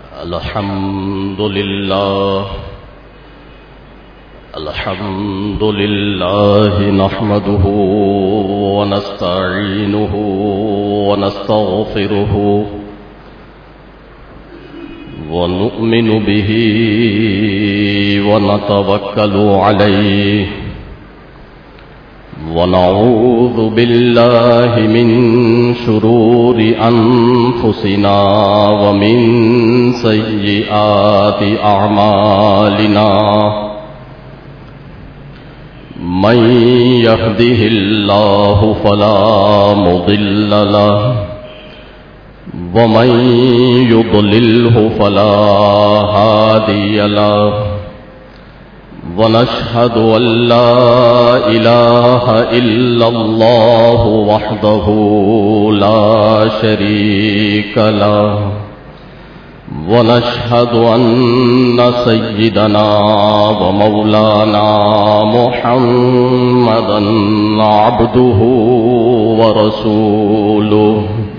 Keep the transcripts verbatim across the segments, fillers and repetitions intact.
الحمد لله الحمد لله نحمده ونستعينه ونستغفره ونؤمن به ونتوكل عليه ونعوذ بالله من شرور أنفسنا ومن سيئات أعمالنا من يهده الله فلا مضل له ومن يضلله فلا هادي له ونشهد أن لا إله إلا الله وحده لا شريك له ونشهد أن سيدنا ومولانا محمدا عبده ورسوله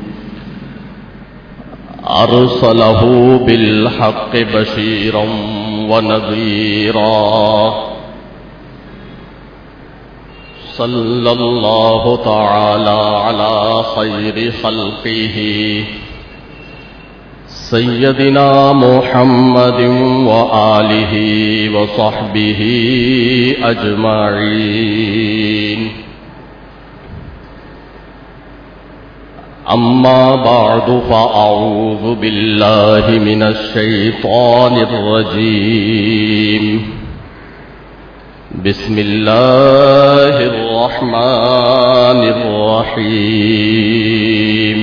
أرسله بالحق بشيرا ونذيرا صلى الله تعالى على خير خلقه سيدنا محمد وآله وصحبه أجمعين. أما بعد فأعوذ بالله من الشيطان الرجيم. بسم الله الرحمن الرحيم.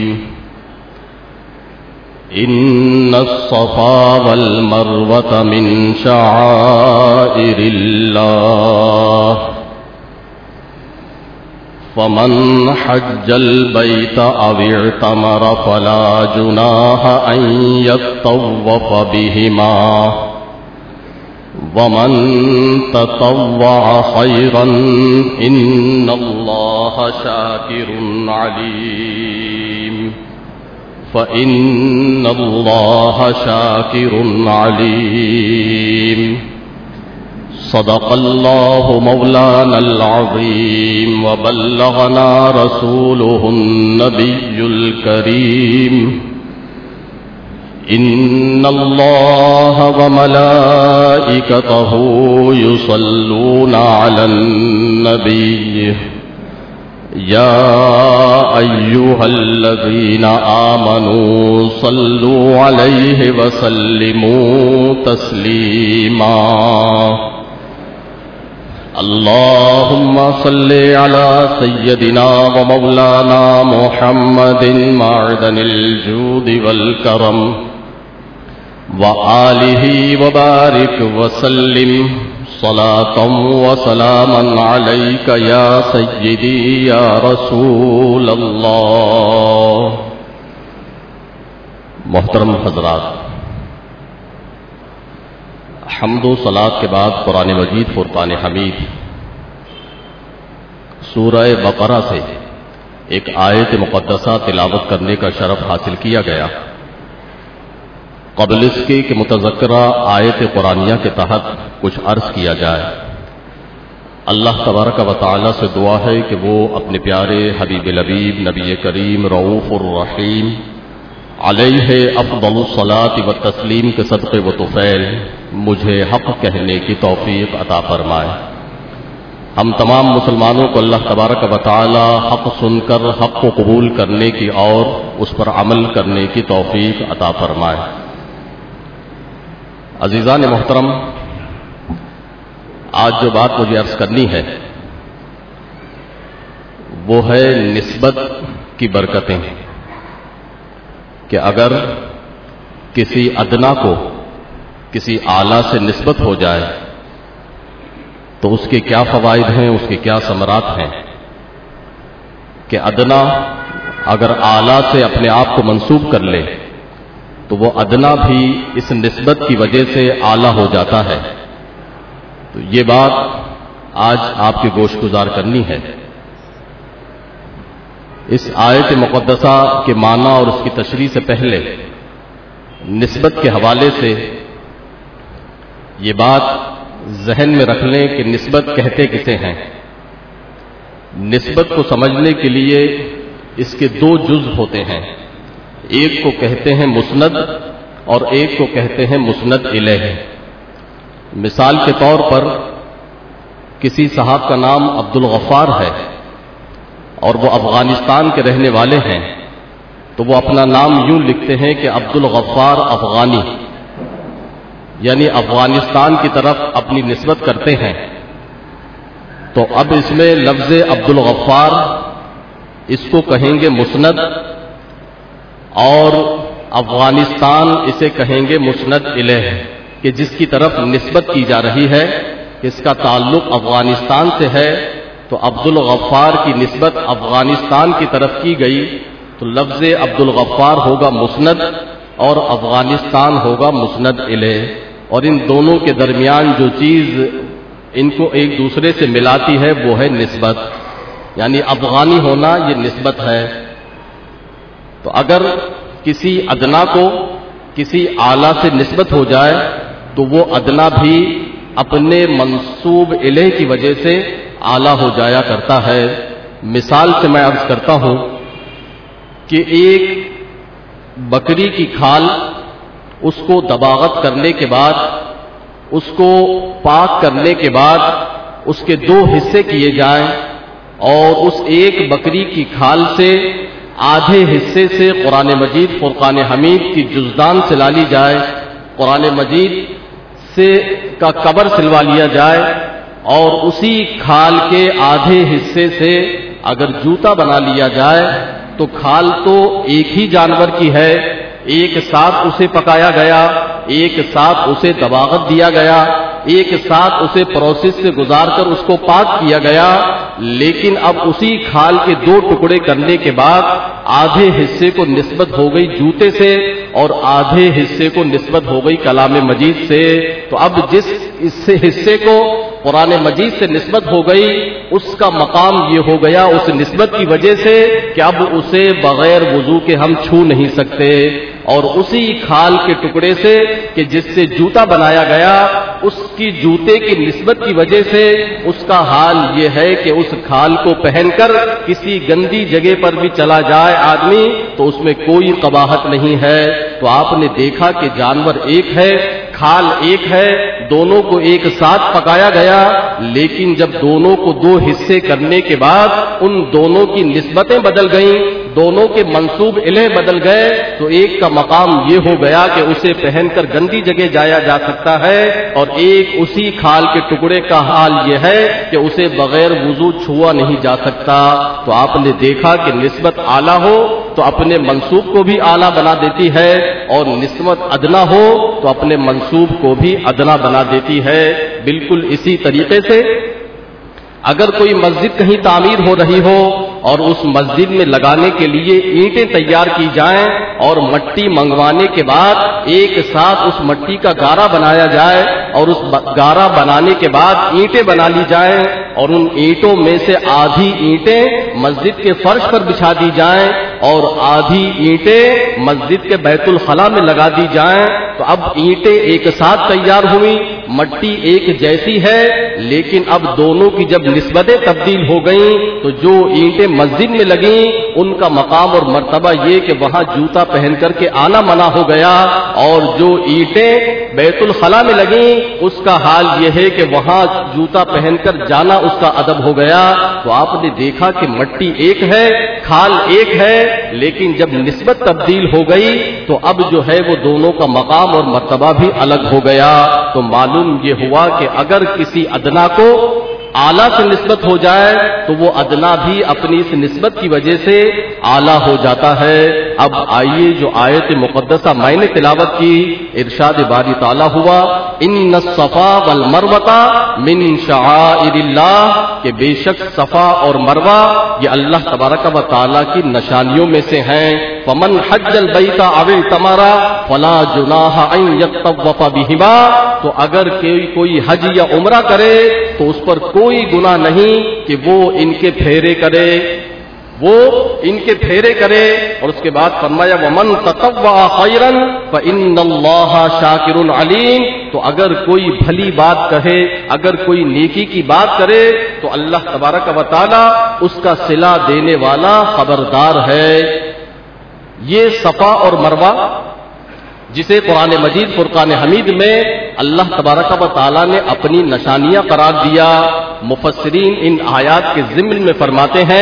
إن الصفا والمروة من شعائر الله فمن حج البيت أو اعتمر فلا جناح أن يطوف بهما ومن تطوع خيرا إن الله شاكر عليم فإن الله شاكر عليم. صدق الله مولانا العظيم وبلغنا رسوله النبي الكريم. إن الله وملائكته يصلون على النبي يا أيها الذين آمنوا صلوا عليه وسلموا تسليما. اللهم صل على سيدنا ومولانا محمد معدن الجود والكرم وآله وبارك وسلم صلاة وسلاما عليك يا سيدي يا رسول الله. محترم حضرات، حمد و صلاۃ کے بعد قرآن مجید فرقان حمید سورہ بقرہ سے ایک آیت مقدسہ تلاوت کرنے کا شرف حاصل کیا گیا. قبل اس کے کہ متذکرہ آیت قرآنیہ کے تحت کچھ عرض کیا جائے، اللہ تبارک و تعالی سے دعا ہے کہ وہ اپنے پیارے حبیب لبیب نبی کریم رؤوف الرحیم علیہ افضل الصلاۃ و تسلیم کے صدقے و طفیل مجھے حق کہنے کی توفیق عطا فرمائے. ہم تمام مسلمانوں کو اللہ تبارک و تعالی حق سن کر حق کو قبول کرنے کی اور اس پر عمل کرنے کی توفیق عطا فرمائے. عزیزان محترم، آج جو بات مجھے عرض کرنی ہے وہ ہے نسبت کی برکتیں، کہ اگر کسی ادنا کو کسی اعلیٰ سے نسبت ہو جائے تو اس کے کیا فوائد ہیں، اس کے کیا ثمرات ہیں. کہ ادنا اگر اعلیٰ سے اپنے آپ کو منسوب کر لے تو وہ ادنا بھی اس نسبت کی وجہ سے اعلیٰ ہو جاتا ہے. تو یہ بات آج آپ کی گوش گزار کرنی ہے. اس آیت مقدسہ کے معنی اور اس کی تشریح سے پہلے نسبت کے حوالے سے یہ بات ذہن میں رکھ لیں کہ نسبت کہتے کسے ہیں. نسبت کو سمجھنے کے لیے اس کے دو جزء ہوتے ہیں. ایک کو کہتے ہیں مسند اور ایک کو کہتے ہیں مسند الیہ. مثال کے طور پر کسی صاحب کا نام عبد الغفار ہے اور وہ افغانستان کے رہنے والے ہیں، تو وہ اپنا نام یوں لکھتے ہیں کہ عبد الغفار افغانی، یعنی افغانستان کی طرف اپنی نسبت کرتے ہیں. تو اب اس میں لفظ عبد الغفار اس کو کہیں گے مسند اور افغانستان اسے کہیں گے مسند الیہ، کہ جس کی طرف نسبت کی جا رہی ہے اس کا تعلق افغانستان سے ہے. تو عبد الغفار کی نسبت افغانستان کی طرف کی گئی تو لفظ عبد الغفار ہوگا مسند اور افغانستان ہوگا مسند الیہ. اور ان دونوں کے درمیان جو چیز ان کو ایک دوسرے سے ملاتی ہے وہ ہے نسبت، یعنی افغانی ہونا یہ نسبت ہے. تو اگر کسی ادنا کو کسی اعلیٰ سے نسبت ہو جائے تو وہ ادنا بھی اپنے منسوب الیہ کی وجہ سے اعلیٰ ہو جایا کرتا ہے. مثال سے میں عرض کرتا ہوں کہ ایک بکری کی کھال، اس کو دباغت کرنے کے بعد، اس کو پاک کرنے کے بعد اس کے دو حصے کیے جائیں اور اس ایک بکری کی کھال سے آدھے حصے سے قرآن مجید فرقان حمید کی جزدان سلا لی جائے، قرآن مجید سے کا کور سلوا لیا جائے اور اسی کھال کے آدھے حصے سے اگر جوتا بنا لیا جائے تو کھال تو ایک ہی جانور کی ہے، ایک ساتھ اسے پکایا گیا، ایک ساتھ اسے دباغت دیا گیا، ایک ساتھ اسے پروسیس سے گزار کر اس کو پاک کیا گیا، لیکن اب اسی کھال کے دو ٹکڑے کرنے کے بعد آدھے حصے کو نسبت ہو گئی جوتے سے اور آدھے حصے کو نسبت ہو گئی کلام مجید سے. تو اب جس اس حصے کو قرآن مجید سے نسبت ہو گئی اس کا مقام یہ ہو گیا اس نسبت کی وجہ سے کہ اب اسے بغیر وضو کے ہم چھو نہیں سکتے. اور اسی کھال کے ٹکڑے سے کہ جس سے جوتا بنایا گیا اس کی جوتے کی نسبت کی وجہ سے اس کا حال یہ ہے کہ اس کھال کو پہن کر کسی گندی جگہ پر بھی چلا جائے آدمی تو اس میں کوئی قباحت نہیں ہے. تو آپ نے دیکھا کہ جانور ایک ہے، کھال ایک ہے، دونوں کو ایک ساتھ پکایا گیا، لیکن جب دونوں کو دو حصے کرنے کے بعد ان دونوں کی نسبتیں بدل گئیں، دونوں کے منسوب الیہ بدل گئے، تو ایک کا مقام یہ ہو گیا کہ اسے پہن کر گندی جگہ جایا جا سکتا ہے اور ایک اسی کھال کے ٹکڑے کا حال یہ ہے کہ اسے بغیر وضو چھوا نہیں جا سکتا. تو آپ نے دیکھا کہ نسبت اعلیٰ ہو تو اپنے منسوب کو بھی اعلیٰ بنا دیتی ہے اور نسبت ادنا ہو تو اپنے منسوب کو بھی ادنا بنا دیتی ہے. بالکل اسی طریقے سے اگر کوئی مسجد کہیں تعمیر ہو رہی ہو اور اس مسجد میں لگانے کے لیے اینٹیں تیار کی جائیں اور مٹی منگوانے کے بعد ایک ساتھ اس مٹی کا گارا بنایا جائے اور اس گارا بنانے کے بعد اینٹیں بنا لی جائیں اور ان اینٹوں میں سے آدھی اینٹیں مسجد کے فرش پر بچھا دی جائیں اور آدھی اینٹیں مسجد کے بیت الخلاء میں لگا دی جائیں. تو اب اینٹیں ایک ساتھ تیار ہوئی، مٹی ایک جیسی ہے، لیکن اب دونوں کی جب نسبتیں تبدیل ہو گئیں تو جو اینٹیں مسجد میں لگیں ان کا مقام اور مرتبہ یہ کہ وہاں جوتا پہن کر کے آنا منع ہو گیا اور جو اینٹیں بیت الخلاء میں لگیں اس کا حال یہ ہے کہ وہاں جوتا پہن کر جانا اس کا ادب ہو گیا. تو آپ نے دیکھا کہ مٹی ایک ہے، کھال ایک ہے، لیکن جب نسبت تبدیل ہو گئی تو اب جو ہے وہ دونوں کا مقام اور مرتبہ بھی الگ ہو گیا. تو معلوم یہ ہوا کہ اگر کسی ادنا کو اعلیٰ سے نسبت ہو جائے تو وہ ادنا بھی اپنی اس نسبت کی وجہ سے اعلیٰ ہو جاتا ہے. اب آئیے جو آیت مقدسہ میں نے تلاوت کی، ارشاد باری تعالیٰ ہوا ان الصفا والمروہ من شعائر اللہ، کہ بے شک صفا اور مروہ یہ اللہ تبارک و تعالیٰ کی نشانیوں میں سے ہیں. فمن حج البیت او اعتمر فلا جناح ان یطوف بہما، تو اگر کوئی کوئی حج یا عمرہ کرے تو اس پر کوئی گناہ نہیں کہ وہ ان کے پھیرے کرے. وہ ان کے پھیرے کرے، اور اس کے بعد فرمایا وَمَن تَطَوَّعَ خَيْرًا فَإِنَّ اللَّهَ شَاكِرٌ عَلِيمٌ، تو اگر کوئی بھلی بات کہے، اگر کوئی نیکی کی بات کرے تو اللہ تبارک و تعالی اس کا صلہ دینے والا خبردار ہے۔ یہ صفا اور مروہ جسے قرآن مجید فرقان حمید میں اللہ تبارک و تعالی نے اپنی نشانیاں قرار دیا، مفسرین ان آیات کے ضمن میں فرماتے ہیں،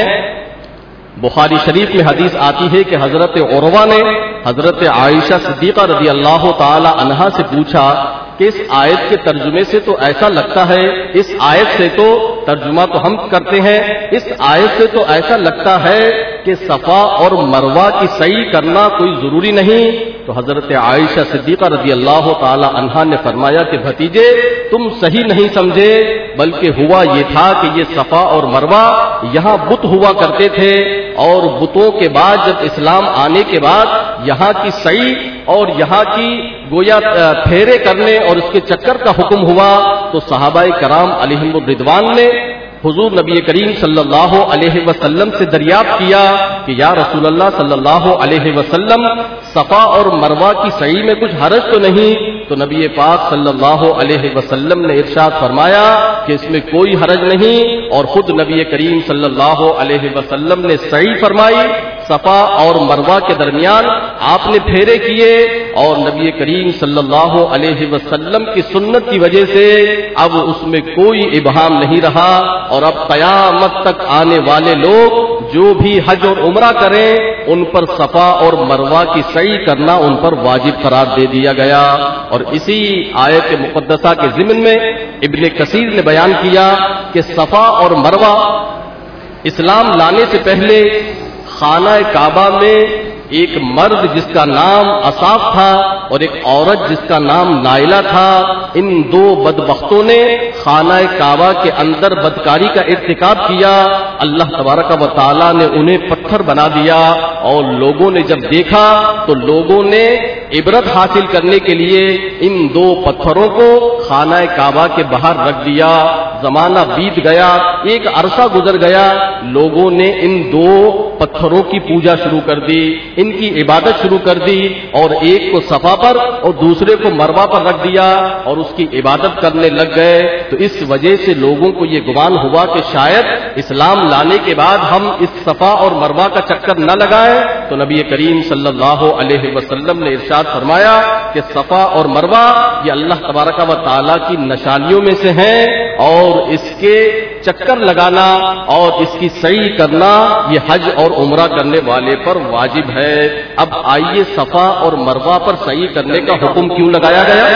بخاری شریف میں حدیث آتی ہے کہ حضرت عروہ نے حضرت عائشہ صدیقہ رضی اللہ تعالی عنہا سے پوچھا کہ اس آیت کے ترجمے سے تو ایسا لگتا ہے، اس آیت سے تو ترجمہ تو ہم کرتے ہیں، اس آیت سے تو ایسا لگتا ہے کہ صفا اور مروہ کی سعی کرنا کوئی ضروری نہیں۔ تو حضرت عائشہ صدیقہ رضی اللہ تعالی عنہا نے فرمایا کہ بھتیجے تم صحیح نہیں سمجھے، بلکہ ہوا یہ تھا کہ یہ صفا اور مروہ یہاں بت ہوا کرتے تھے، اور بتوں کے بعد جب اسلام آنے کے بعد یہاں کی سعی اور یہاں کی گویا پھیرے کرنے اور اس کے چکر کا حکم ہوا، تو صحابہ کرام علیہم الرضوان نے حضور نبی کریم صلی اللہ علیہ وسلم سے دریافت کیا کہ یا رسول اللہ صلی اللہ علیہ وسلم صفا اور مروہ کی سعی میں کچھ حرج تو نہیں؟ تو نبی پاک صلی اللہ علیہ وسلم نے ارشاد فرمایا کہ اس میں کوئی حرج نہیں، اور خود نبی کریم صلی اللہ علیہ وسلم نے سعی فرمائی، صفا اور مروہ کے درمیان آپ نے پھیرے کیے، اور نبی کریم صلی اللہ علیہ وسلم کی سنت کی وجہ سے اب اس میں کوئی ابہام نہیں رہا، اور اب قیامت تک آنے والے لوگ جو بھی حج اور عمرہ کریں ان پر صفا اور مروہ کی سعی کرنا ان پر واجب قرار دے دیا گیا۔ اور اسی آیت مقدسہ کے ضمن میں ابن کثیر نے بیان کیا کہ صفا اور مروہ اسلام لانے سے پہلے خانہ کعبہ میں ایک مرد جس کا نام اصاف تھا اور ایک عورت جس کا نام نائلہ تھا، ان دو بدبختوں نے خانہ کعبہ کے اندر بدکاری کا ارتکاب کیا، اللہ تبارک و تعالی نے انہیں پتھر بنا دیا، اور لوگوں نے جب دیکھا تو لوگوں نے عبرت حاصل کرنے کے لیے ان دو پتھروں کو خانہ کعبہ کے باہر رکھ دیا۔ زمانہ بیت گیا، ایک عرصہ گزر گیا، لوگوں نے ان دو پتھروں کی پوجا شروع کر دی، ان کی عبادت شروع کر دی، اور ایک کو صفا پر اور دوسرے کو مروہ پر رکھ دیا اور اس کی عبادت کرنے لگ گئے۔ تو اس وجہ سے لوگوں کو یہ گمان ہوا کہ شاید اسلام لانے کے بعد ہم اس صفا اور مروہ کا چکر نہ لگائیں، تو نبی کریم صلی اللہ علیہ وسلم نے ارشاد فرمایا کہ صفا اور مروہ یہ اللہ تبارک و تعالی کی نشانیوں میں سے ہیں، اور اس کے چکر لگانا اور اس کی سعی کرنا یہ حج اور عمرہ کرنے والے پر واجب ہے۔ اب آئیے صفا اور مروہ پر سعی کرنے کا حکم کیوں لگایا گیا؟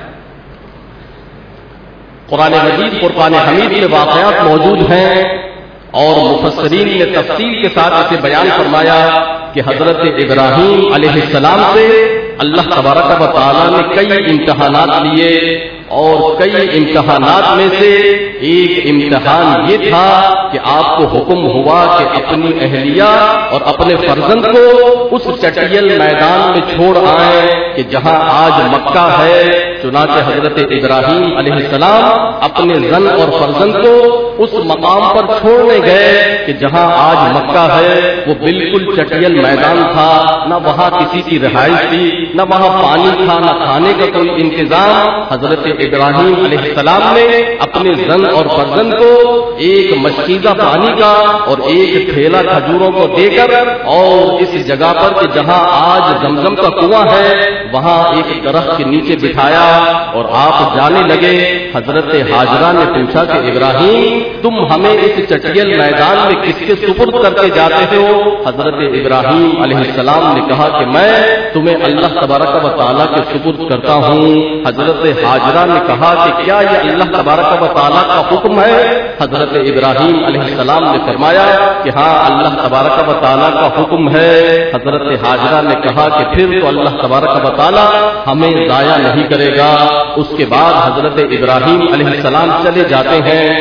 قرآن مجید فرقان حمید میں واقعات موجود ہیں، اور مفسرین نے تفصیل کے ساتھ اسے بیان فرمایا کہ حضرت ابراہیم علیہ السلام سے اللہ تبارک و تعالی نے کئی امتحانات لیے، اور کئی امتحانات میں سے ایک امتحان یہ تھا کہ آپ کو حکم ہوا کہ اپنی اہلیہ اور اپنے فرزند کو اس چٹیل میدان میں چھوڑ آئیں کہ جہاں آج مکہ ہے۔ چنانچہ حضرت ابراہیم علیہ السلام اپنے زن اور فرزند کو اس مقام پر چھوڑنے گئے کہ جہاں آج مکہ ہے، وہ بالکل چٹیل میدان تھا، نہ وہاں کسی کی رہائش تھی، نہ وہاں پانی تھا، نہ کھانے کا کوئی انتظام۔ حضرت ابراہیم علیہ السلام نے اپنے زن اور فرزند کو ایک مشکیزہ پانی کا اور ایک تھیلا کھجوروں کو دے کر، اور اس جگہ پر کہ جہاں آج زمزم کا کنواں ہے وہاں ایک درخت کے نیچے بٹھایا، اور آپ جانے لگے۔ حضرت ہاجرہ نے پوچھا کہ ابراہیم تم ہمیں اس چٹیل میدان میں کس کے سپرد کر کے جاتے ہو؟ حضرت ابراہیم علیہ السلام نے کہا کہ میں تمہیں اللہ تبارک و تعالیٰ کے سپرد کرتا ہوں۔ حضرت ہاجرہ نے کہا کہ کیا یہ اللہ تبارک و تعالیٰ کا حکم ہے؟ حضرت ابراہیم علیہ السلام نے فرمایا کہ ہاں اللہ تبارک و تعالیٰ کا حکم ہے۔ حضرت ہاجرہ نے کہا کہ پھر تو اللہ تبارک و تعالیٰ ہمیں ضائع نہیں کرے گا۔ اس کے بعد حضرت ابراہیم علیہ السلام چلے جاتے ہیں۔ حضرت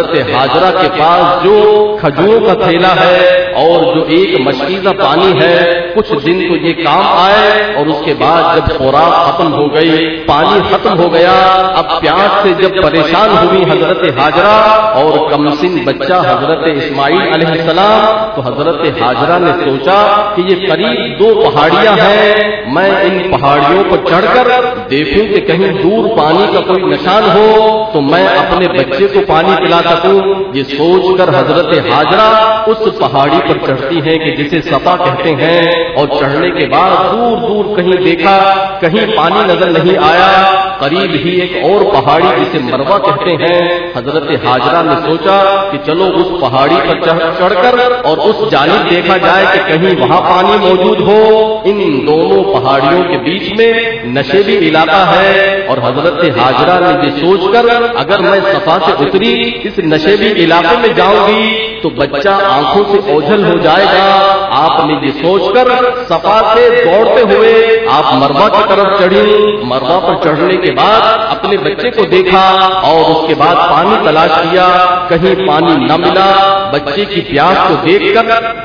حضرت حاجرہ کے پاس جو کھجوروں کا تھیلا ہے اور جو ایک مشکیزہ پانی ہے، کچھ دن تو یہ کام آئے، اور اس کے بعد جب خوراک ختم ہو گئی، پانی ختم ہو گیا، اب پیاس سے جب پریشان ہوئی حضرت حاجرہ اور کمسن بچہ حضرت اسماعیل علیہ السلام، تو حضرت حاجرہ نے سوچا کہ یہ قریب دو پہاڑیاں ہیں، میں ان پہاڑیوں پر چڑھ کر دیکھوں کہ کہیں دور پانی کا کوئی نشان ہو تو میں اپنے بچے کو پانی پلا سکوں۔ یہ سوچ کر حضرت حاجرہ اس پہاڑی پر چڑھتی ہیں کہ جسے صفا کہتے ہیں، اور چڑھنے کے بعد دور دور کہیں دیکھا، کہیں پانی نظر نہیں آیا، قریب ہی ایک اور پہاڑی جسے مروہ کہتے ہیں، حضرت حاجرہ نے سوچا کہ چلو اس پہاڑی پر چڑھ کر اور اس جانب دیکھا جائے کہ کہیں وہاں پانی موجود ہو۔ ان دونوں پہاڑیوں کے بیچ میں نشیبی علاقہ ہے، اور حضرت حاجرہ نے یہ سوچ کر اگر میں صفا سے اتری اس نشیبی علاقے میں جاؤں گی تو بچہ آنکھوں سے اوجھل ہو جائے گا۔ آپ نے یہ سوچ کر صفا سے دوڑتے ہوئے آپ مروہ کی طرف چڑھی۔ مروہ پر چڑھنے کے بعد اپنے بچے کو دیکھا اور اس کے بعد پانی تلاش کیا، کہیں پانی نہ ملا۔ بچے کی پیاس کو دیکھ کر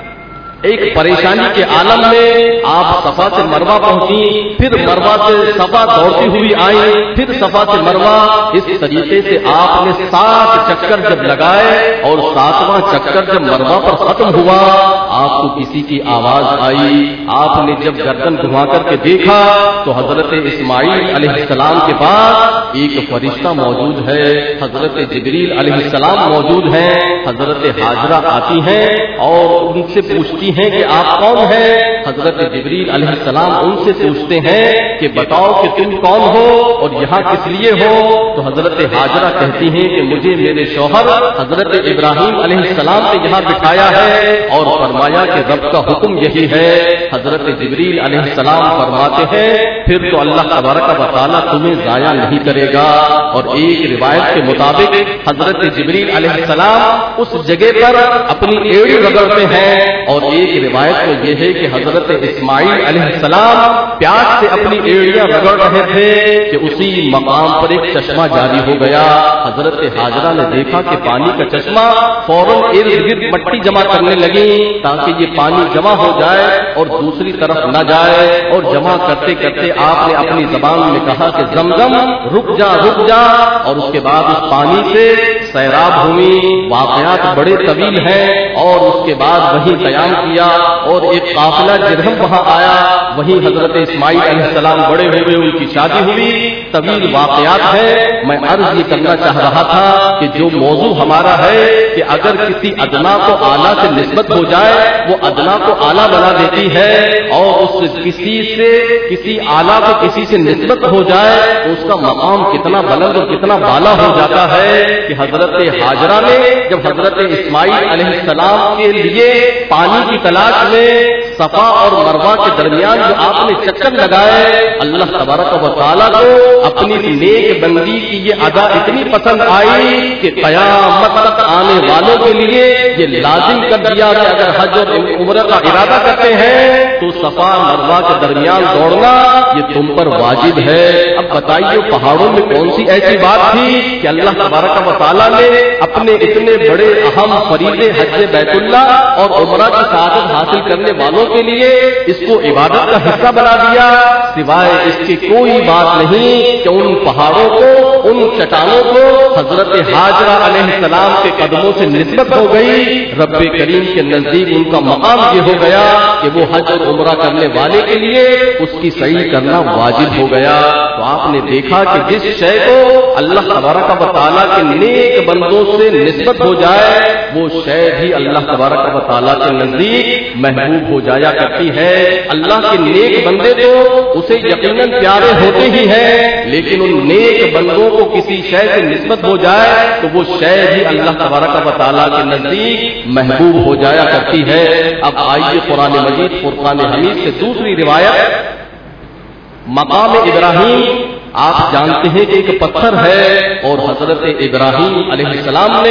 ایک پریشانی کے عالم میں آپ صفا سے مروہ پہنچی، پھر مروہ سے صفا دوڑتی ہوئی آئی، پھر صفا سے مروہ۔ اس طریقے سے آپ نے سات چکر جب لگائے اور ساتواں چکر جب مروہ پر ختم ہوا، آپ کو کسی کی آواز آئی۔ آپ نے جب گردن گھما کر کے دیکھا تو حضرت اسماعیل علیہ السلام کے پاس ایک فرشتہ موجود ہے، حضرت جبریل علیہ السلام موجود ہیں۔ حضرت حاجرہ آتی ہیں اور ان سے پوچھتی ہیں کہ آپ کون ہیں؟ حضرت جبریل علیہ السلام ان سے پوچھتے ہیں کہ بتاؤ کہ تم کون ہو اور یہاں کس لیے ہو؟ تو حضرت حاجرہ کہتی ہیں کہ مجھے میرے شوہر حضرت ابراہیم علیہ السلام نے یہاں بٹھایا ہے اور فرمایا کہ رب کا حکم یہی ہے۔ حضرت جبریل علیہ السلام فرماتے ہیں پھر تو اللہ تبارک و تعالیٰ تمہیں ضائع نہیں کرے گا، اور ایک روایت کے مطابق حضرت جبریل علیہ السلام اس جگہ پر اپنی ایڑی رگڑتے ہیں، اور ایک روایت تو یہ ہے کہ حضرت اسماعیل علیہ السلام پیاس سے اپنی ایڑیاں رگڑ رہے تھے کہ اسی مقام پر ایک چشمہ جاری ہو گیا۔ حضرت حاجرہ نے دیکھا کہ پانی کا چشمہ فوراً ارد گرد مٹی جمع کرنے لگی تاکہ یہ پانی جمع ہو جائے اور دوسری طرف نہ جائے، اور جمع کرتے کرتے آپ نے اپنی زبان میں کہا کہ زمزم رک جا رک جا، اور اس کے بعد اس پانی سے سیراب ہوئی۔ واقعات بڑے طویل ہیں، اور اس کے بعد وہی قیام کیا اور ایک قافلہ جرہم وہاں آیا، وہیں حضرت اسماعیل علیہ السلام بڑے ہوئے، ان کی شادی ہوئی۔ طویل واقعات ہے۔ میں عرض یہ کرنا چاہ رہا تھا کہ جو موضوع ہمارا ہے کہ اگر کسی ادنا کو اعلیٰ سے نسبت ہو جائے وہ ادنا کو اعلیٰ بنا دیتی ہے، اور اس کسی سے کسی اعلیٰ کو کسی سے نسبت ہو جائے تو اس کا مقام کتنا بلند اور کتنا بالا ہو جاتا ہے کہ حضرت حاجرہ نے جب حضرت اسماعیل علیہ السلام کے لیے پانی کی تلاش میں صفا اور مروہ کے درمیان جو آپ نے چکر لگائے، اللہ تبارک و تعالیٰ کو اپنی نیک بندی کی یہ ادا اتنی پسند آئی کہ قیامت تک آنے والوں کے لیے یہ لازم کر دیا کہ اگر حج اور عمرہ کا ارادہ کرتے ہیں تو صفا مروہ کے درمیان دوڑنا یہ تم پر واجب ہے۔ اب بتائیے پہاڑوں میں کون سی ایسی بات تھی کہ اللہ تبارک و تعالیٰ نے اپنے اتنے بڑے اہم فریضے حج بیت اللہ اور عمرہ کی سعادت حاصل کرنے والوں کے لیے اس کو عبادت کا حصہ بنا دیا؟ سوائے اس کی کوئی بات نہیں کہ ان پہاڑوں کو، ان چٹانوں کو حضرت حاجرہ علیہ السلام کے قدموں سے نسبت ہو گئی۔ رب کریم کے نزدیک ان کا مقام یہ ہو گیا کہ وہ حج اور عمرہ کرنے والے کے لیے اس کی صحیح کرنا واجب ہو گیا۔ تو آپ نے دیکھا کہ جس شے کو اللہ تبارک و تعالیٰ کے نیک بندوں سے نسبت ہو جائے وہ شے بھی اللہ تبارک و تعالیٰ کے نزدیک محبوب ہو جایا کرتی ہے۔ اللہ کے نیک بندے تو اسے یقیناً پیارے ہوتے ہی ہیں، لیکن ان نیک بندوں کو کسی شے سے نسبت ہو جائے تو وہ شے بھی اللہ تبارک و تعالیٰ کے نزدیک محبوب ہو جایا کرتی ہے۔ اب آئیے قرآن مجید فرقان حمید سے دوسری روایت، مقام ابراہیم آپ جانتے ہیں کہ ایک پتھر ہے، اور حضرت ابراہیم علیہ السلام نے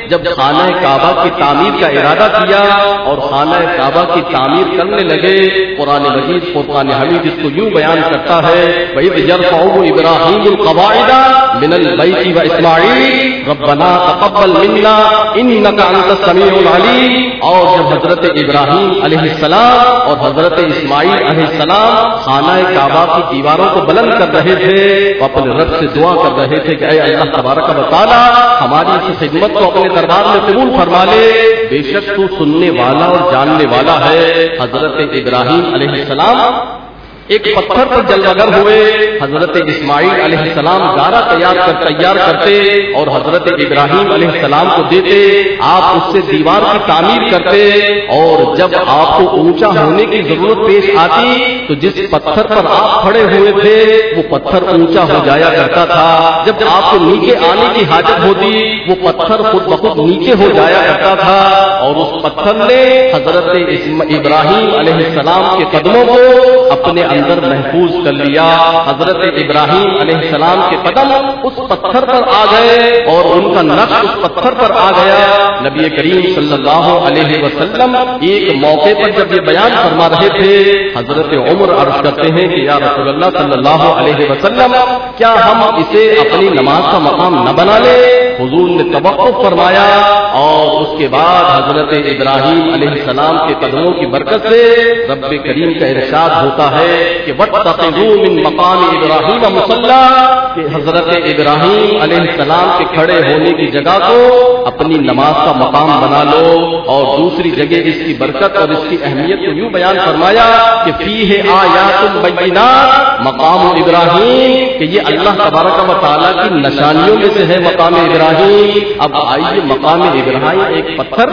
جب خانہ کعبہ کی تعمیر کا ارادہ کیا اور خانہ کعبہ کی تعمیر کرنے لگے، قرآن مجید فرقان حمید اس کو یوں بیان کرتا ہے، وَإِذْ يَرْفَعُ إِبْرَاهِيمُ الْقَوَاعِدَ مِنَ الْبَيْتِ وَإِسْمَاعِيلُ رَبَّنَا تَقَبَّلْ مِنَّا إِنَّكَ أَنْتَ السَّمِيعُ الْعَلِيمُ۔ اور جب حضرت ابراہیم علیہ السلام اور حضرت اسماعیل علیہ السلام خانہ کعبہ کی دیواروں کو بلند کر رہے تھے، وہ اپنے رب سے دعا کر رہے تھے کہ اے اللہ تبارک و تعالی ہماری اس خدمت کو اپنے دربار میں قبول فرما لے، بے شک تو سننے والا اور جاننے والا ہے۔ حضرت ابراہیم علیہ السلام ایک پتھر پر جلوگر ہوئے، حضرت اسماعیل علیہ السلام گارا تیار کر تیار کرتے اور حضرت ابراہیم علیہ السلام کو دیتے، آپ اس سے دیوار کی تعمیر کرتے، اور جب آپ کو اونچا ہونے کی ضرورت پیش آتی تو جس پتھر پر آپ کھڑے ہوئے تھے وہ پتھر اونچا ہو جایا کرتا تھا، جب آپ کو نیچے آنے کی حاجت ہوتی وہ پتھر خود بخود نیچے ہو جایا کرتا تھا، اور اس پتھر نے حضرت ابراہیم علیہ السلام کے قدموں کو اپنے اندر محفوظ کر لیا۔ حضرت ابراہیم علیہ السلام کے قدم اس پتھر پر آ گئے اور ان کا نقش اس پتھر پر آ گیا۔ نبی کریم صلی اللہ علیہ وسلم ایک موقع پر جب یہ بیان فرما رہے تھے، حضرت عمر عرض کرتے ہیں کہ یا رسول اللہ صلی اللہ علیہ وسلم کیا ہم اسے اپنی نماز کا مقام نہ بنا لیں؟ حضور نے توقف فرمایا، اور اس کے بعد حضرت ابراہیم علیہ السلام کے قدموں کی برکت سے رب کریم کا ارشاد ہوتا ہے کہ وَاتَّخِذُوا مِن مَقَامِ إِبْرَاهِيمَ مُصَلًّى، کہ حضرت ابراہیم علیہ السلام کے کھڑے ہونے کی جگہ کو اپنی نماز کا مقام بنا لو۔ اور دوسری جگہ اس کی برکت اور اس کی اہمیت کو یوں بیان فرمایا کہ فیہ آیات بینات مقام ابراہیم، کہ یہ اللہ تبارک و تعالیٰ کی نشانیوں میں سے ہے مقام ابراہیم۔ اب آئیے مقام ابراہیم ایک پتھر،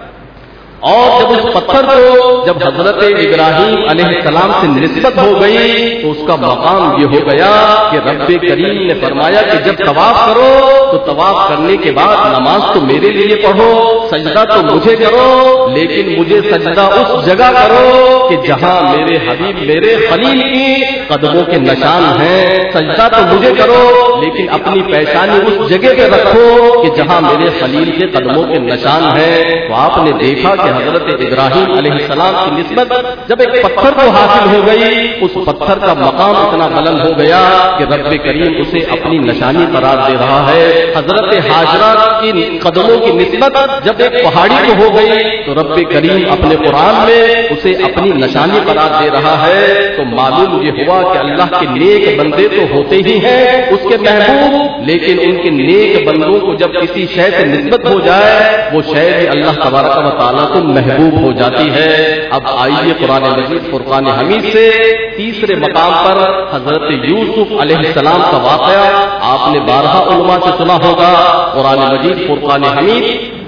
اور جب اس پتھر کو جب حضرت ابراہیم علیہ السلام سے نسبت ہو گئی تو اس کا مقام یہ ہو گیا کہ رب کریم نے فرمایا کہ جب طواف کرو تو طواف کرنے کے بعد نماز تو میرے لیے پڑھو، سجدہ تو مجھے کرو، لیکن مجھے سجدہ اس جگہ کرو کہ جہاں میرے حبیب میرے خلیل کی قدموں کے نشان ہیں، سجدہ تو مجھے کرو لیکن اپنی پہچانی اس جگہ پہ رکھو کہ جہاں میرے خلیل کے قدموں کے نشان ہیں۔ تو آپ نے دیکھا کہ حضرت ابراہیم علیہ السلام کی نسبت جب ایک پتھر کو حاصل ہو گئی، اس پتھر کا مقام اتنا بلند ہو گیا کہ رب کریم اسے اپنی نشانی قرار دے رہا ہے۔ حضرت حاجرہ کی قدموں کی نسبت جب ایک پہاڑی کو ہو گئی تو رب کریم اپنے قرآن میں اسے اپنی نشانی قرار دے رہا ہے۔ تو معلوم یہ ہوا کہ اللہ کے نیک بندے تو ہوتے ہی ہیں اس کے محبوب، لیکن ان کے نیک بندوں کو جب کسی شے سے نسبت ہو جائے وہ شے بھی اللہ تبارک و تعالیٰ کو محبوب ہو جاتی ہے۔ اب آئیے قرآن مجید فرقان حمید سے تیسرے مقام پر حضرت یوسف علیہ السلام کا واقعہ آپ نے بارہا علماء سے سنا ہوگا۔ قرآن مجید فرقان حمید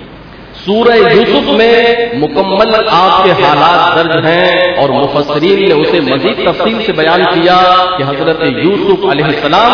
سورہ یوسف میں مکمل آپ کے حالات درج ہیں، اور مفسرین نے اسے مزید تفصیل سے بیان کیا کہ حضرت یوسف علیہ السلام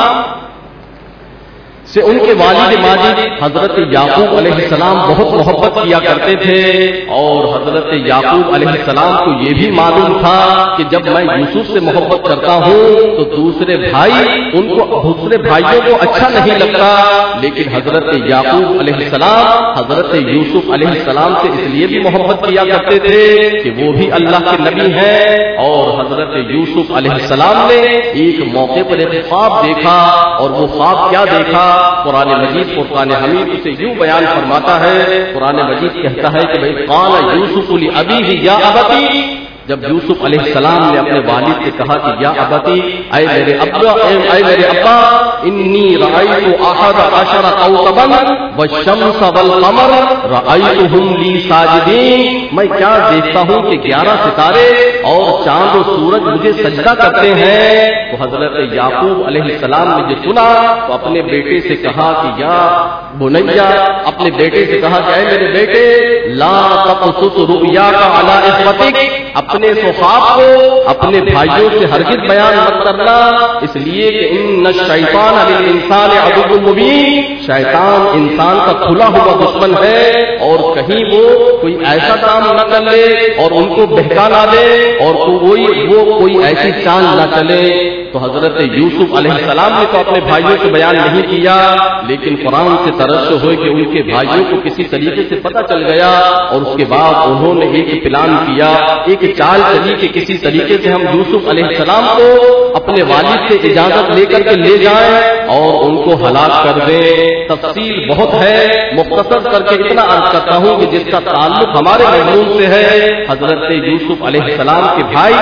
سے ان کے والد ماجد حضرت یعقوب علیہ السلام بہت محبت کیا کرتے تھے، اور حضرت یعقوب علیہ السلام کو یہ بھی معلوم تھا کہ جب میں یوسف سے محبت کرتا ہوں تو دوسرے بھائی ان کو دوسرے بھائیوں کو اچھا نہیں لگتا، لیکن حضرت یعقوب علیہ السلام حضرت یوسف علیہ السلام سے اس لیے بھی محبت کیا کرتے تھے کہ وہ بھی اللہ کے نبی ہیں۔ اور حضرت یوسف علیہ السلام نے ایک موقع پر ایک خواب دیکھا، اور وہ خواب کیا دیکھا قرآن مجید فرقان حمید اسے یوں بیان فرماتا ہے۔ قرآن مجید کہتا ہے کہ بھائی قال یوسف لأبیہ یا ابتی، جب یوسف علیہ السلام نے اپنے والد سے کہا کہ یا ابتی، اے میرے ابا اے میرے ابا انی رأیت احد عشر کوكبا والشمس والقمر رأیتهم لی ساجدین، میں کیا دیکھتا ہوں کہ گیارہ ستارے اور چاند و سورج مجھے سجدہ کرتے ہیں۔ تو حضرت یعقوب علیہ السلام نے جو سنا تو اپنے بیٹے سے کہا کہ یا بنیا، اپنے بیٹے سے کہا کہ اے میرے بیٹے لا تقصص رؤیاک علی اخوتک، اپنے خواب کو اپنے بھائیوں سے ہرگز بیان مت کرنا، اس لیے کہ ان الشیطان للانسان عدو مبین، شیطان انسان کا کھلا ہوا دشمن ہے، اور کہیں وہ کوئی ایسا کام نہ کر لے اور ان کو بہکا نہ دے اور کوئی وہ کوئی ایسی چال نہ چلے۔ تو حضرت یوسف علیہ السلام نے تو اپنے بھائیوں سے بیان نہیں کیا، لیکن قرآن سے ترشح ہوئے کہ ان کے بھائیوں کو کسی طریقے سے پتہ چل گیا، اور اس کے بعد انہوں نے ایک پلان کیا، ایک چال چلی کہ کسی طریقے سے ہم یوسف علیہ السلام کو اپنے والد سے اجازت لے کر کے لے جائیں اور ان کو ہلاک کر دیں۔ تفصیل بہت ہے، مختصر کر کے اتنا عرض کرتا ہوں کہ جس کا تعلق ہمارے مضمون سے ہے۔ حضرت یوسف علیہ السلام کے بھائی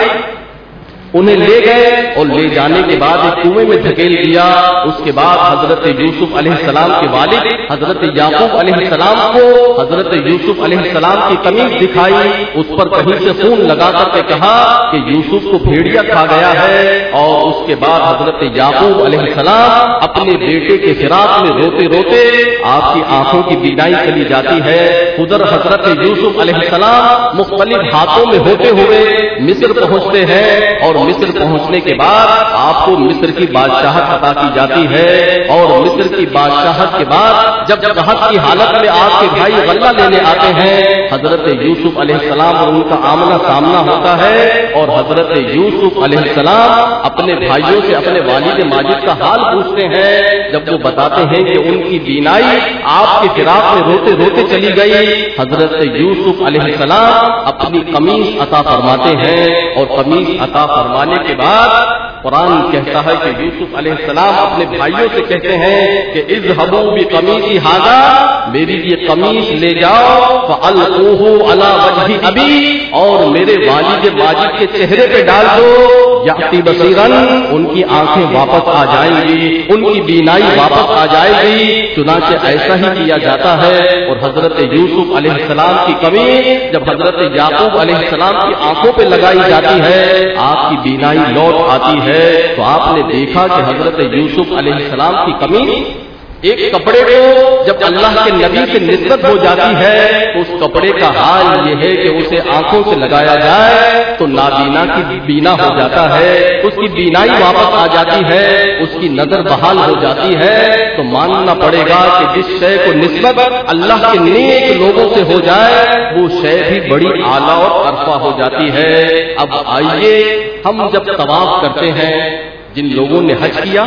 انہیں لے گئے اور لے جانے کے بعد ایک کنویں میں دھکیل دیا۔ اس کے بعد حضرت یوسف علیہ السلام کے والد حضرت یعقوب علیہ السلام کو حضرت یوسف علیہ السلام کی قمیص دکھائی، اس پر کہیں سے خون لگا کر کے کہا کہ یوسف کو بھیڑیا کھا گیا ہے، اور اس کے بعد حضرت یعقوب علیہ السلام اپنے بیٹے کے فراق میں روتے روتے آپ کی آنکھوں کی بینائی چلی جاتی ہے۔ ادھر حضرت یوسف علیہ السلام مختلف ہاتھوں میں ہوتے ہوئے مصر پہنچتے ہیں، اور مصر پہنچنے کے بعد آپ کو مصر کی بادشاہت عطا کی جاتی ہے، اور مصر کی بادشاہت کے بعد جب قحط کی حالت میں آپ کے بھائی غلہ لینے آتے ہیں، حضرت یوسف علیہ السلام اور ان کا آمنا سامنا ہوتا ہے، اور حضرت یوسف علیہ السلام اپنے بھائیوں سے اپنے والد ماجد کا حال پوچھتے ہیں۔ جب وہ بتاتے ہیں کہ ان کی بینائی آپ کے فراق میں روتے روتے چلی گئی، حضرت یوسف علیہ السلام اپنی قمیص عطا فرماتے ہیں، اور قمیص عطا فرمانے کے بعد قرآن کہتا ہے کہ یوسف علیہ السلام اپنے بھائیوں سے کہتے ہیں کہ اذهبوا بقمیصی ھذا، میری یہ قمیص لے جاؤ، فالقوه علی وجه ابی، اور میرے والد ماجد کے چہرے پہ ڈال دو، یاتی بصیرن، ان کی آنکھیں واپس آ جائیں گی، ان کی بینائی واپس آ جائے گی۔ چنانچہ ایسا ہی کیا جاتا ہے، اور حضرت یوسف علیہ السلام کی قمیص جب حضرت یعقوب علیہ السلام کی آنکھوں پہ لگائی جاتی ہے، آپ کی بینائی لوٹ آتی ہے۔ تو آپ نے دیکھا کہ حضرت یوسف علیہ السلام کی قمیص ایک کپڑے کو جب اللہ کے نبی سے نسبت ہو جاتی ہے تو اس کپڑے کا حال یہ ہے کہ اسے آنکھوں سے لگایا جائے تو نابینا کی بینا ہو جاتا ہے، اس کی بینائی واپس آ جاتی ہے، اس کی نظر بحال ہو جاتی ہے۔ تو ماننا پڑے گا کہ جس شے کو نسبت اللہ کے نیک لوگوں سے ہو جائے وہ شے بھی بڑی اعلیٰ اور عرفہ ہو جاتی ہے۔ اب آئیے ہم جب طواف کرتے ہیں، جن لوگوں نے حج کیا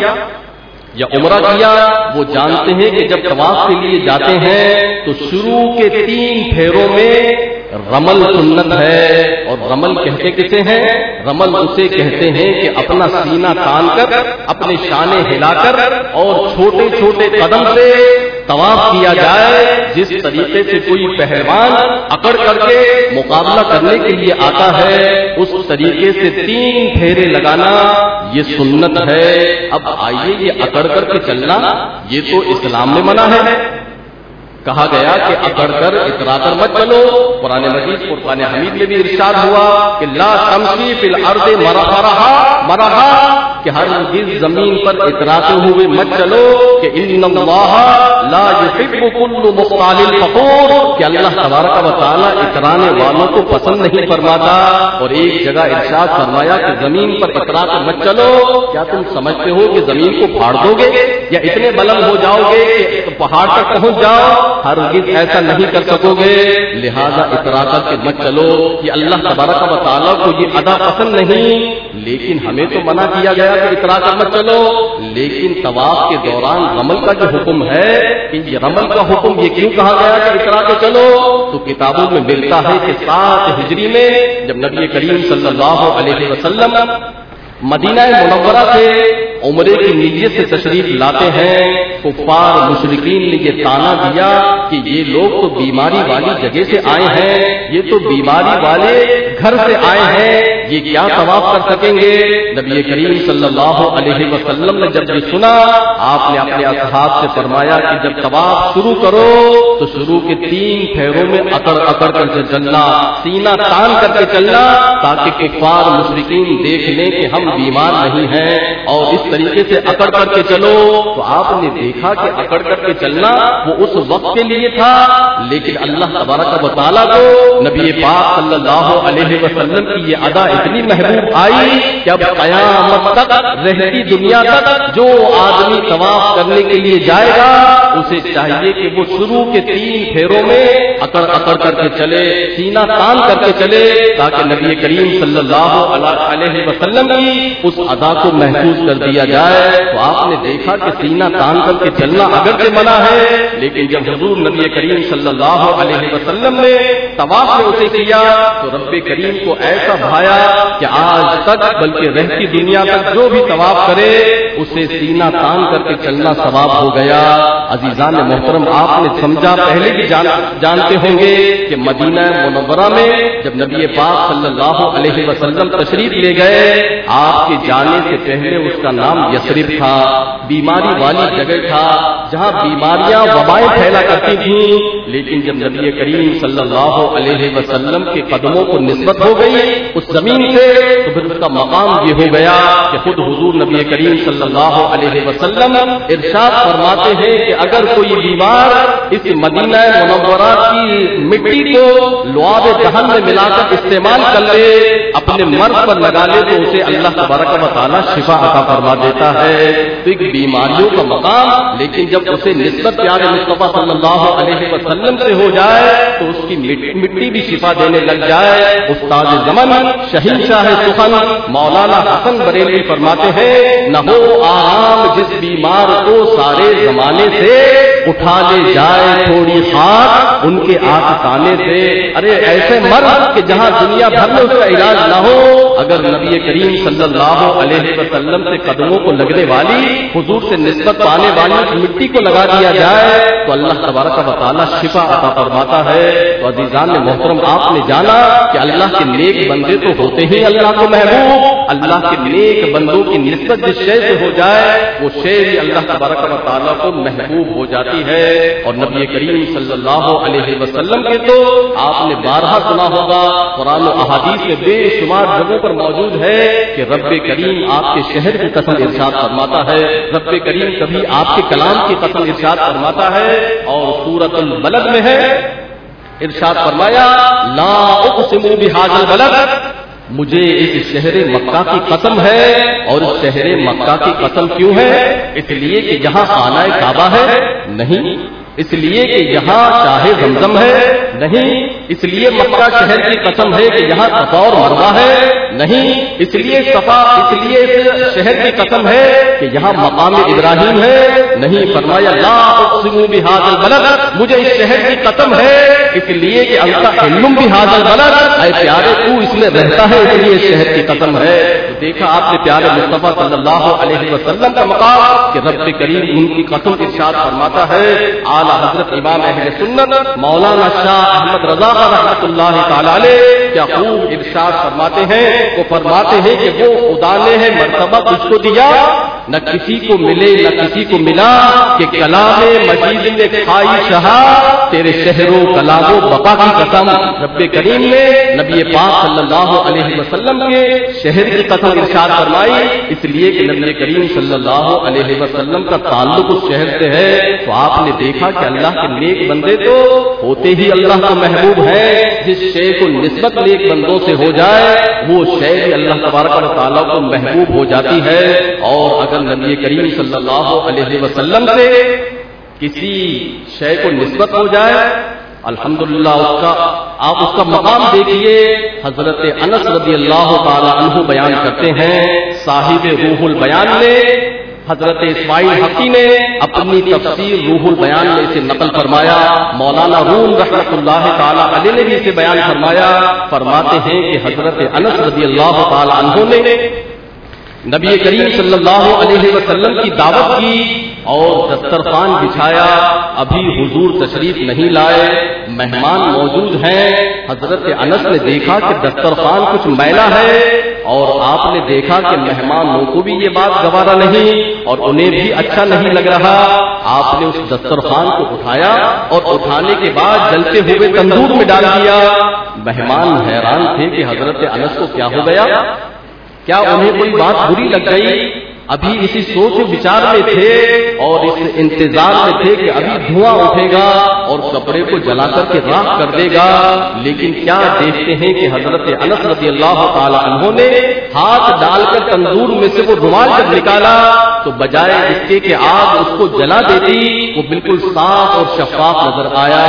یا عمرہ کیا وہ جانتے ہیں کہ جب طواف کے لیے جاتے ہیں تو شروع کے تین پھیروں میں رمل سنت ہے، اور رمل کہتے کسے ہیں؟ رمل اسے کہتے ہیں کہ اپنا سینہ تان کر، اپنے شانے ہلا کر اور چھوٹے چھوٹے قدم سے طواف کیا جائے، جس طریقے سے کوئی پہلوان اکڑ کر کے مقابلہ کرنے کے لیے آتا ہے اس طریقے سے تین پھیرے لگانا یہ سنت ہے۔ اب آئیے یہ اکڑ کر کے چلنا یہ تو اسلام میں منع ہے، کہا گیا کہ اکڑ کر اترا کر مت چلو۔ قرآن مجید قرآن حمید میں بھی ارشاد ہوا کہ لا تمشی فی الارض مرحا مرحا، کہ ہرگز زمین پر اتراتے ہوئے مت چلو، کہ ان اللہ لا یحب کل مختال فخور، کہ اللہ تبارک و تعالی اترانے والوں کو پسند نہیں فرماتا۔ اور ایک جگہ ارشاد فرمایا کہ زمین پر اترا کر مت چلو، کیا تم سمجھتے ہو کہ زمین کو پھاڑ دو گے یا اتنے بلند ہو جاؤ گے کہ پہاڑ تک پہنچ جاؤ؟ ہرگز ایسا نہیں کر سکو گے، لہذا اترا کر کے مت چلو۔ یہ اللہ تبارک و تعالیٰ کو یہ ادا پسند نہیں، لیکن ہمیں تو منع کیا گیا کہ اترا کر مت چلو۔ لیکن طواف کے دوران رمل کا جو حکم ہے کہ یہ رمل کا حکم یہ کیوں کہا گیا کہ اترا کے چلو؟ تو کتابوں میں ملتا ہے کہ سات ہجری میں جب نبی کریم صلی اللہ علیہ وسلم مدینہ منورہ سے عمرے کی نیت سے تشریف لاتے ہیں، کفار مشرکین نے یہ تانا دیا کہ یہ لوگ تو بیماری والی جگہ سے آئے ہیں، یہ تو بیماری والے گھر سے آئے ہیں، یہ کیا طواف کر سکیں گے؟ نبی کریم صلی اللہ علیہ وسلم نے جب یہ سنا آپ نے اپنے اصحاب سے فرمایا کہ جب طواف شروع کرو تو شروع کے تین پھیروں میں اکڑ اکڑ کر کے چلنا، سینہ تان کر کے چلنا، تاکہ کفار مشرکین دیکھ لیں کہ ہم بیمار نہیں ہیں اور اس طریقے سے اکڑ کر کے چلو، تو آپ نے دیکھا کہ اکڑ کر کے چلنا وہ اس وقت کے لیے تھا، لیکن اللہ تبارک و تعالیٰ کو نبی پاک صلی اللہ علیہ وسلم کی یہ ادا اتنی محبوب آئی کہ اب قیامت تک رہتی دنیا تک جو آدمی طواف کرنے کے لیے جائے گا اسے چاہیے کہ وہ شروع کے تین پھیروں میں اکڑ اکڑ کر کے چلے، سینہ تان کر کے چلے، تاکہ نبی کریم صلی اللہ علیہ وسلم کی اس ادا کو محسوس کر دیا جائے۔ تو آپ نے دیکھا کہ سینہ تان کر کے چلنا اگرچہ منع ہے، لیکن جب حضور نبی کریم صلی اللہ علیہ وسلم نے طواف میں اسے کیا تو رب کریم کو ایسا بھایا کہ آج تک بلکہ رہتی دنیا تک جو بھی طواف کرے اسے سینہ تان کر کے چلنا ثواب ہو گیا۔ عزیزان محترم، آپ نے سمجھا، پہلے بھی جان جانتے ہوں گے کہ مدینہ منورہ میں جب نبی پاک صلی اللہ علیہ وسلم تشریف لے گئے، آپ کے جانے سے پہلے اس کا نام یثرب تھا، بیماری والی جگہ تھا جہاں بیماریاں وبائیں پھیلا کرتی تھیں، لیکن جب نبی کریم صلی اللہ علیہ وسلم کے قدموں کو نسبت ہو گئی اس زمین سے، تو پھر اس کا مقام یہ ہو گیا کہ خود حضور نبی کریم صلی اللہ علیہ وسلم ارشاد فرماتے ہیں کہ اگر کوئی بیمار اس مدینہ منورہ کی مٹی کو لعاب دہن میں ملا کر استعمال کر لے، اپنے مرض پر لگا لے، تو اسے اللہ تبارک و تعالیٰ شفا عطا فرما دیتا ہے۔ تو ایک بیماریوں کا مقام، لیکن جب اسے نسبت پیارے مصطفیٰ صلی اللہ علیہ وسلم سے ہو جائے تو اس کی مٹی بھی شفا دینے لگ جائے۔ استاد زمن شہنشاہ سخن مولانا حسن بریلوی فرماتے ہیں، نہ ہو آرام جس بیمار کو سارے زمانے سے، اٹھا لے جائے تھوڑی خاک ان کے آستانے سے۔ ارے ایسے مرض کہ جہاں دنیا بھر میں اس کا علاج نہ ہو، اگر نبی کریم صلی اللہ علیہ وسلم سے قدموں کو لگنے والی، حضور سے نسبت پانے والی اس مٹی کو لگا دیا جائے تو اللہ تبارک و تعالیٰ شفا عطا فرماتا ہے۔ تو عزیزان محترم، آپ نے جانا کہ اللہ کے نیک بندے تو ہوتے ہی اللہ کو محبوب، اللہ کے نیک بندوں کی نسبت جس شے سے ہو جائے وہ شے بھی اللہ تبارک و تعالیٰ کو محبوب ہو جاتی ہے۔ اور نبی کریم صلی اللہ علیہ وسلم کے تو آپ نے بارہا سنا ہوگا، قرآن و احادیث میں بے شمار جگہوں پر موجود ہے کہ رب کریم آپ کے شہر کی قسم ارشاد فرماتا ہے، رب کریم کبھی آپ کے کلام کی قسم ارشاد فرماتا ہے، اور سورۃ البلد میں ہے ارشاد فرمایا، لا اقسم بہذا البلد، مجھے اس شہر مکہ کی قسم ہے۔ اور اس شہر مکہ کی قسم کیوں ہے؟ اس لیے کہ یہاں خانہ کعبہ ہے؟ نہیں۔ اس لیے کہ یہاں چاہے زمزم ہے؟ نہیں۔ اس لیے مکہ شہر کی قسم ہے کہ یہاں صفا اور مروہ ہے؟ نہیں۔ اس لیے صفا اس لیے اس شہر کی قسم ہے کہ یہاں مقام ابراہیم ہے؟ نہیں۔ فرمایا لا اقسم بہذا البلد، مجھے اس شہر کی قسم ہے اس لیے کہ انت علم بہذا البلد، اے پیارے تو اس میں رہتا ہے اس لیے اس شہر کی قسم ہے۔ تو دیکھا آپ نے پیارے مصطفیٰ صلی اللہ علیہ وسلم کا مقام کہ رب کریم ان کی قسم ارشاد فرماتا ہے۔ اعلیٰ حضرت امام اہل سنت مولانا شاہ احمد رضا رحمۃ اللہ تعالی علیہ کیا خوب ارشاد فرماتے ہیں، وہ فرماتے ہیں کہ وہ خدا نے ہے مرتبہ تجھ کو دیا، نہ کسی کو ملے نہ کسی کو ملا، کہ کلام مجید نے کھائی شہا تیرے شہر و کلام و بقا کی قسم۔ رب کریم نے نبی پاک صلی اللہ علیہ وسلم کے شہر کی قسم ارشاد فرمائی، اس لیے کہ نبی کریم صلی اللہ علیہ وسلم کا تعلق اس شہر سے ہے۔ تو آپ نے دیکھا کہ اللہ کے نیک بندے تو ہوتے ہی اللہ کو محبوب ہے، جس شے کو نسبت نیک بندوں سے ہو جائے وہ شے بھی اللہ تبارک و تعالیٰ کو محبوب ہو جاتی ہے۔ اور اگر نبی کریم صلی اللہ علیہ وسلم سے کسی شے کو نسبت ہو جائے، الحمدللہ اس کا آپ اس کا مقام دیکھیے۔ حضرت انس رضی اللہ تعالی عنہ بیان کرتے ہیں، صاحب روح البیان نے حضرت اسماعیل حقی نے اپنی تفسیر روح البیان میں اسے نقل فرمایا، مولانا روم رحمۃ اللہ تعالی علیہ نے بھی اسے بیان فرمایا۔ فرماتے ہیں کہ حضرت انس رضی اللہ تعالی عنہ نے نبی کریم صلی اللہ علیہ وسلم کی دعوت کی اور دسترخوان بچھایا، ابھی حضور تشریف نہیں لائے، مہمان موجود ہیں۔ حضرت انس نے دیکھا کہ دسترخوان کچھ میلا ہے، اور آپ نے دیکھا کہ مہمانوں کو بھی یہ بات گوارا نہیں اور انہیں بھی اچھا نہیں لگ رہا۔ آپ نے اس دسترخوان کو اٹھایا اور اٹھانے کے بعد جلتے ہوئے تندور میں ڈال دیا۔ مہمان حیران تھے کہ حضرت انس کو کیا ہو گیا، کیا انہیں کوئی بات بری لگ گئی؟ ابھی اسی سوچ وچار میں تھے اور اس انتظار میں تھے کہ ابھی دھواں اٹھے گا اور کپڑے کو جلا کر کے راکھ کر دے گا، لیکن کیا دیکھتے ہیں کہ حضرت انس رضی اللہ تعالی عنہ نے ہاتھ ڈال کر تندور میں سے وہ رومال جب نکالا تو بجائے اس کے کہ آگ اس کو جلا دیتی وہ بالکل صاف اور شفاف نظر آیا۔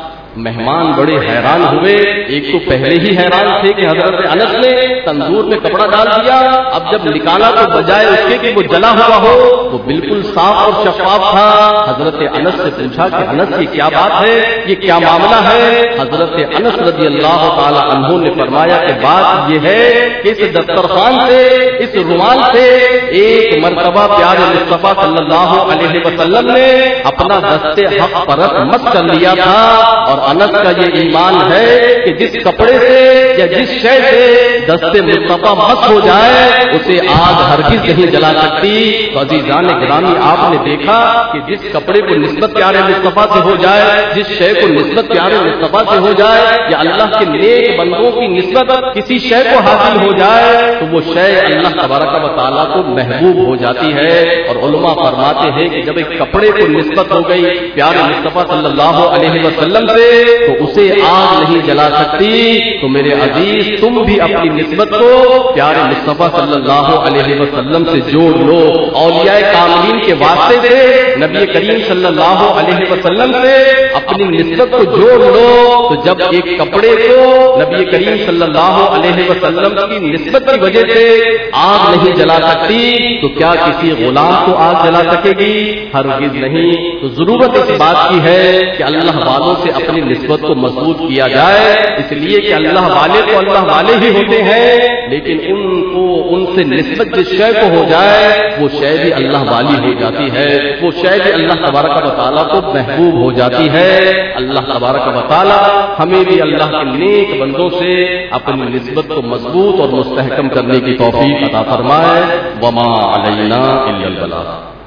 مہمان بڑے حیران ہوئے، ایک تو پہلے ہی حیران تھے کہ حضرت انس نے تندور میں کپڑا ڈال دیا، اب جب نکالا تو بجائے اس کے کہ وہ جلا ہوا ہو وہ بالکل صاف اور شفاف تھا۔ حضرت انس سے پوچھا کہ انس یہ کیا بات ہے، یہ کیا معاملہ ہے؟ حضرت انس رضی اللہ تعالی عنہ نے فرمایا کہ بات یہ ہے کہ اس دسترخوان سے، اس رومال سے ایک مرتبہ پیارے مصطفیٰ صلی اللہ علیہ وسلم نے اپنا دست حق پرست مس کر لیا تھا، اور انس کا یہ ایمان ہے کہ جس کپڑے سے یا جس شے سے دست مصطفیٰ مس ہو جائے اسے آگ ہرگز نہیں جلا سکتی۔ تو عزیزان گرامی آپ نے دیکھا کہ جس کپڑے کو نسبت پیارے مصطفیٰ سے ہو جائے، جس شے کو نسبت پیارے مصطفیٰ سے ہو جائے، یا اللہ کے نیک بندوں کی نسبت کسی شے کو حاصل ہو جائے تو وہ شے اللہ تبارک و تعالیٰ کو محبوب ہو جاتی ہے۔ اور علماء فرماتے ہیں کہ جب ایک کپڑے کو نسبت ہو گئی پیارے مصطفیٰ صلی اللہ علیہ وسلم سے تو اسے آگ نہیں جلا سکتی۔ تو میرے عزیز تم بھی اپنی نسبت کو پیارے مصطفیٰ صلی اللہ علیہ وسلم سے جوڑ لو، اولیاء کاملین کے واسطے سے نبی کریم صلی اللہ علیہ وسلم سے اپنی نسبت کو جوڑ لو۔ تو جب ایک کپڑے کو نبی کریم صلی اللہ علیہ وسلم کی نسبت کی وجہ سے آگ نہیں جلا سکتی تو کیا کسی غلام کو آگ جلا سکے گی؟ ہرگز نہیں۔ تو ضرورت اس بات کی ہے کہ اللہ والوں سے اپنی نسبت کو مضبوط کیا جائے، اس لیے کہ اللہ والے تو اللہ والے ہی ہوتے ہیں، لیکن ان کو ان سے نسبت جس شے کو ہو جائے وہ شے بھی اللہ والی ہو جاتی ہے، وہ شے بھی اللہ تبارک و تعالیٰ کو محبوب ہو جاتی ہے۔ اللہ تبارک و تعالیٰ ہمیں بھی اللہ کے نیک بندوں سے اپنی نسبت کو مضبوط اور مستحکم کرنے کی توفیق عطا فرمائے۔ وما علینا الا البلاغ۔